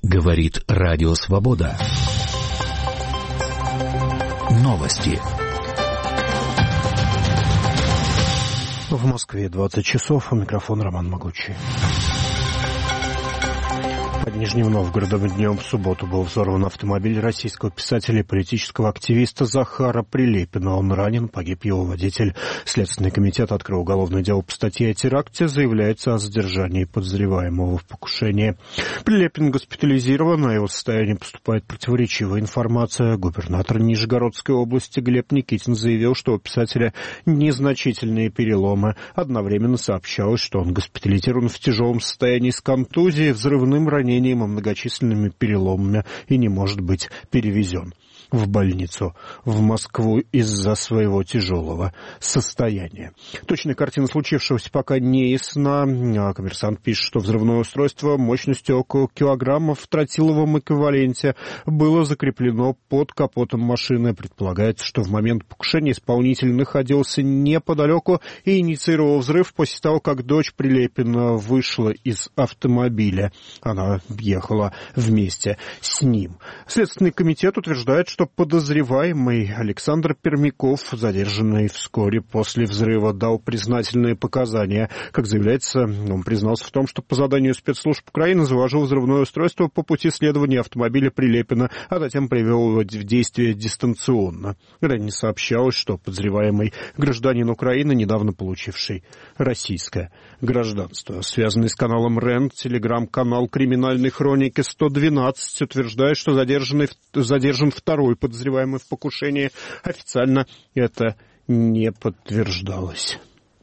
Говорит Радио Свобода. Новости. В Москве 20 часов. У микрофона Роман Могучий. Под Нижним Новгородом днем в субботу был взорван автомобиль российского писателя и политического активиста Захара Прилепина. Он ранен, погиб его водитель. Следственный комитет открыл уголовное дело по статье о теракте. Заявляется о задержании подозреваемого в покушении. Прилепин госпитализирован, о его состоянии поступает противоречивая информация. Губернатор Нижегородской области Глеб Никитин заявил, что у писателя незначительные переломы. Одновременно сообщалось, что он госпитализирован в тяжелом состоянии с контузией, взрывным ранением и многочисленными переломами и не может быть перевезен в больницу в Москву из-за своего тяжелого состояния. Точная картина случившегося пока не ясна. Коммерсант пишет, что взрывное устройство мощностью около килограмма в тротиловом эквиваленте было закреплено под капотом машины. Предполагается, что в момент покушения исполнитель находился неподалеку и инициировал взрыв после того, как дочь Прилепина вышла из автомобиля. Она ехала вместе с ним. Следственный комитет утверждает, что подозреваемый Александр Пермяков, задержанный вскоре после взрыва, дал признательные показания. Как заявляется, он признался в том, что по заданию спецслужб Украины заложил взрывное устройство по пути следования автомобиля Прилепина, а затем привел его в действие дистанционно. Ранее сообщалось, что подозреваемый гражданин Украины, недавно получивший российское гражданство. Связанный с каналом РЕН, телеграм-канал криминальной хроники 112 утверждает, что задержан второй подозреваемый в покушении. Официально это не подтверждалось.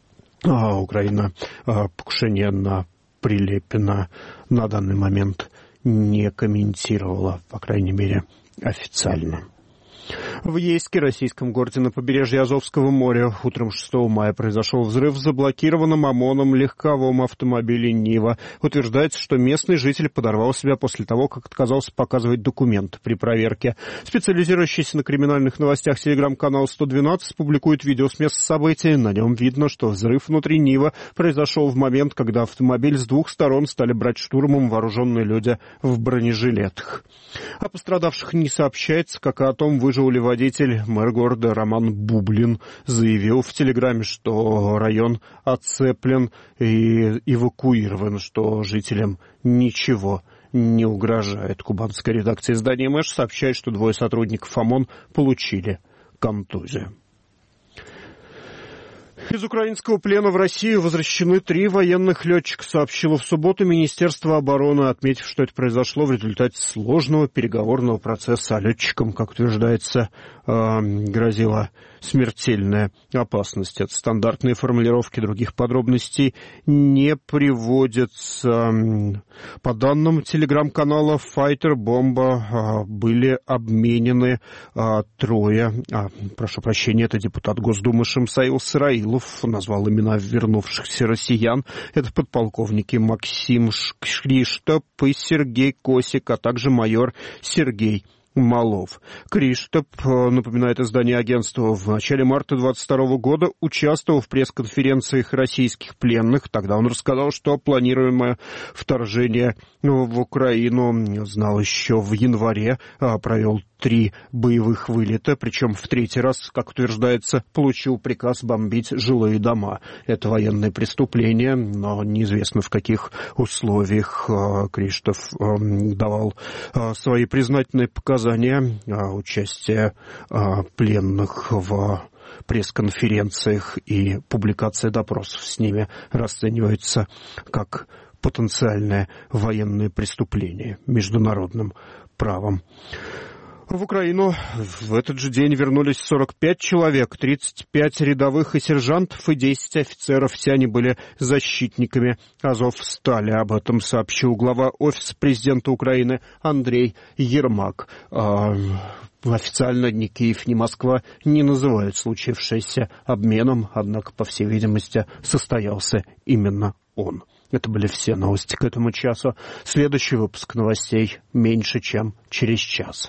Украина покушение на Прилепина на данный момент не комментировала, по крайней мере, официально. В Ейске, российском городе на побережье Азовского моря, утром 6 мая произошел взрыв в заблокированном ОМОНом легковом автомобиле «Нива». Утверждается, что местный житель подорвал себя после того, как отказался показывать документы при проверке. Специализирующийся на криминальных новостях телеграм-канал 112 публикует видео с места события. На нем видно, что взрыв внутри «Нива» произошел в момент, когда автомобиль с двух сторон стали брать штурмом вооруженные люди в бронежилетах. О пострадавших не сообщается, как и о том, выжил ли водитель. Мэр города Роман Бублин заявил в Телеграме, что район оцеплен и эвакуирован, что жителям ничего не угрожает. Кубанская редакция издания «Мэш» сообщает, что двое сотрудников ОМОН получили контузию. Из украинского плена в Россию возвращены 3 военных летчика, сообщило в субботу Министерство обороны, отметив, что это произошло в результате сложного переговорного процесса. А летчикам, как утверждается, грозила смертельная опасность. Это стандартные формулировки, других подробностей не приводятся. По данным телеграм-канала Fighter Bomba были обменены 3. Прошу прощения, это депутат Госдумы Шамсаил Сраилов назвал имена вернувшихся россиян. Это подполковники Максим Криштоп и Сергей Косик, а также майор Сергей Малов. Криштоп, напоминает издание агентства, в начале марта 2022 года участвовал в пресс-конференциях российских пленных. Тогда он рассказал, что планируемое вторжение в Украину знал еще в январе, провел 3 боевых вылета, причем в 3-й раз, как утверждается, получил приказ бомбить жилые дома. Это военное преступление, но неизвестно, в каких условиях Криштоп давал свои признательные показания. Участие пленных в пресс-конференциях и публикация допросов с ними расценивается как потенциальное военное преступление международным правом. В Украину в этот же день вернулись 45 человек, 35 рядовых и сержантов и 10 офицеров. Все они были защитниками Азовстали. Об этом сообщил глава Офиса президента Украины Андрей Ермак. Официально ни Киев, ни Москва не называют случившееся обменом, однако, по всей видимости, состоялся именно он. Это были все новости к этому часу. Следующий выпуск новостей меньше, чем через час.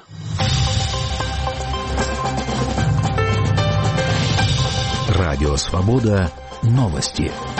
Радио Свобода. Новости.